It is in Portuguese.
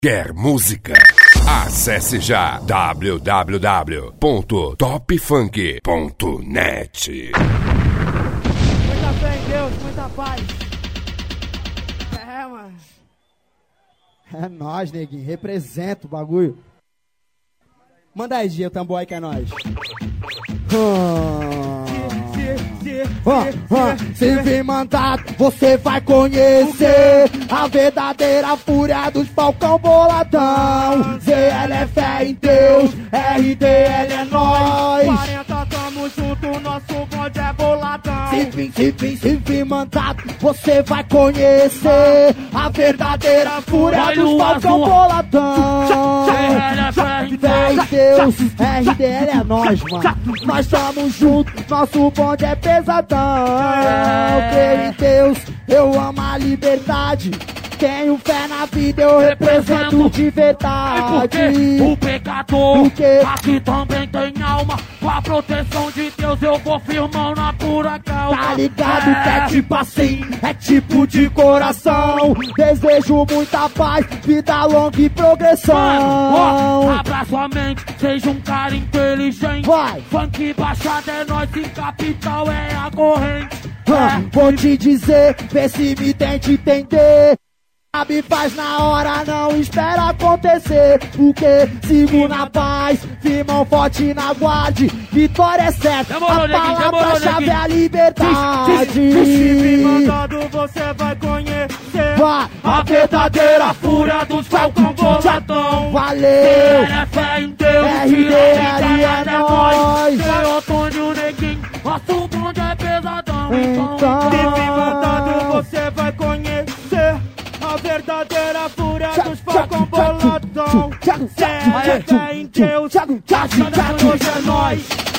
Quer música? Acesse já www.topfunk.net. Muita fé em Deus, muita paz. Mano. É nóis, neguinho. Representa o bagulho. Manda aí, Gia, o tambor aí que é nóis. Se vir mandado, você vai conhecer a verdadeira fúria dos Falcão Boladão. ZL é fé em Deus, RDL é nós. 40 tamo junto, nosso bonde é boladão. Se vir mandado, você vai conhecer a verdadeira fúria dos Falcão Boladão. Fé em Deus, RDL é nós, mano. Nós estamos juntos, nosso bonde é pesadão. Eu creio em Deus, eu amo a liberdade. Tenho fé na vida, eu represento de verdade. O pecador aqui também tem alma. Com a proteção de Deus eu vou firmão na pura calma. Tá ligado que é tipo assim, é tipo de coração. Desejo muita paz, vida longa e progressão. Mano, abra sua mente, seja um cara inteligente. Vai. Funk baixada é nós e capital é a corrente. Vou te dizer, vê se me tente entender. Sabe, faz na hora, não espera acontecer. Porque sigo na paz, firmão forte na guarde. Vitória é certa, a palavra-chave é a liberdade. Se mandado, você vai conhecer a verdadeira fúria dos Falcão Boladão. Valeu! É fé em Deus, RDL é nóis. Foi Otônio Neguinho, nosso bonde é pesadão. Então. Se mandado, você vai conhecer a verdadeira fúria dos Falcão Boladão. É fé em Deus, hoje é nós.